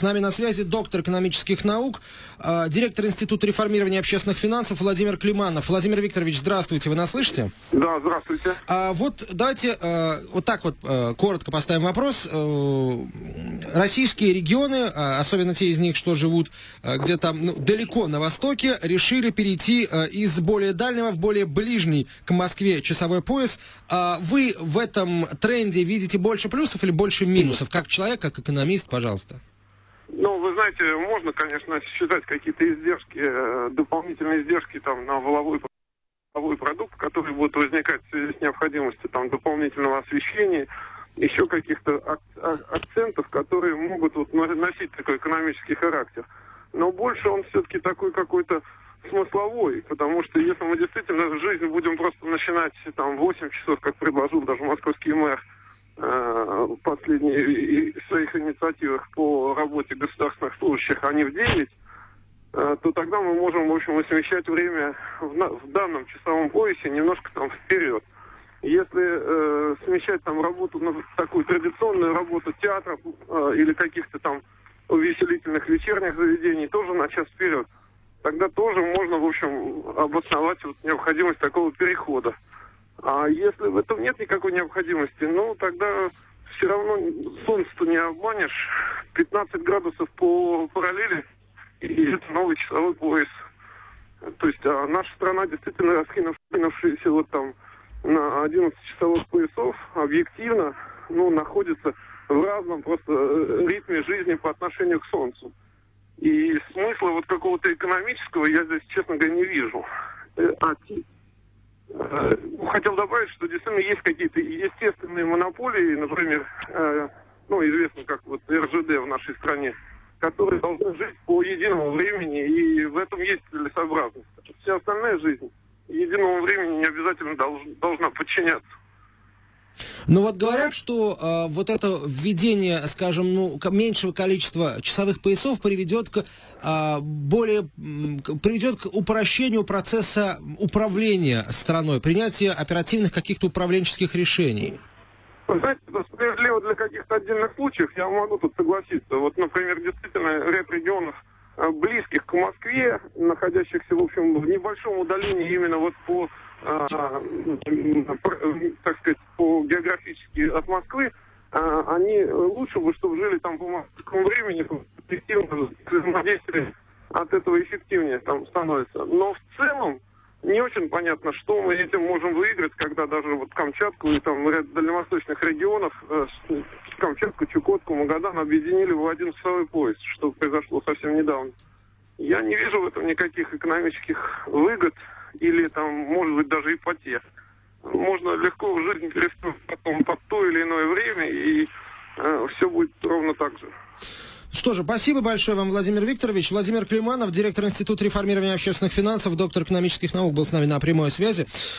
нами на связи доктор экономических наук, директор Института реформирования общественных финансов Владимир Климанов. Владимир Викторович, здравствуйте, вы нас слышите? Да, здравствуйте. Вот давайте вот так вот коротко поставим вопрос. Российские регионы, особенно те из них, что живут где-то далеко на востоке, решили перейти из более дальнего в более ближний к Москве часовой пояс. Вы в этом тренде видите больше плюсов или больше минусов? Как человек, как экономист, пожалуйста. Ну, вы знаете, можно, конечно, считать какие-то издержки, дополнительные издержки там на валовой продукт, который будет возникать в связи с необходимостью там дополнительного освещения, еще каких-то акцентов, которые могут вот носить такой экономический характер. Но больше он все-таки такой какой-то смысловой, потому что если мы действительно жизнь будем просто начинать там 8 часов, как предложил даже московский мэр, последние своих инициативах по работе государственных служащих, а не в 9, то тогда мы можем, в общем, смещать время в данном часовом поясе немножко там вперед. Если смещать там работу на такую традиционную работу театров или каких-то там увеселительных вечерних заведений тоже на час вперед, тогда тоже можно, в общем, обосновать вот необходимость такого перехода. А если в этом нет никакой необходимости, ну, тогда все равно солнце-то не обманешь. 15 градусов по параллели, и это новый часовой пояс. То есть наша страна действительно, раскинувшаяся вот там на 11 часовых поясов, объективно, ну, находится в разном просто ритме жизни по отношению к солнцу. И смысла вот какого-то экономического я здесь, честно говоря, не вижу. Хотел добавить, что действительно есть какие-то естественные монополии, например, известно как вот РЖД в нашей стране, которые должны жить по единому времени, и в этом есть целесообразность. Вся остальная жизнь единому времени не обязательно должна подчиняться. Но вот говорят, что вот это введение, скажем, меньшего количества часовых поясов приведет к упрощению процесса управления страной, принятия оперативных каких-то управленческих решений. Вы знаете, это справедливо для каких-то отдельных случаев, я могу тут согласиться. Вот, например, действительно ряд регионов, близких к Москве, находящихся, в общем, в небольшом удалении именно вот по так сказать, географически от Москвы, они лучше бы, чтобы жили там по московскому времени, эффективно взаимодействие от этого эффективнее там становится. Но в целом не очень понятно, что мы этим можем выиграть, когда даже вот Камчатку и там ряд дальневосточных регионов, Камчатку, Чукотку, Магадан объединили в один часовой пояс, что произошло совсем недавно. Я не вижу в этом никаких экономических выгод или там, может быть, даже и потерь. Можно легко в жизнь перестроить потом под то или иное время, и все будет ровно так же. Что же, спасибо большое вам, Владимир Викторович. Владимир Климанов, директор Института реформирования общественных финансов, доктор экономических наук, был с нами на прямой связи.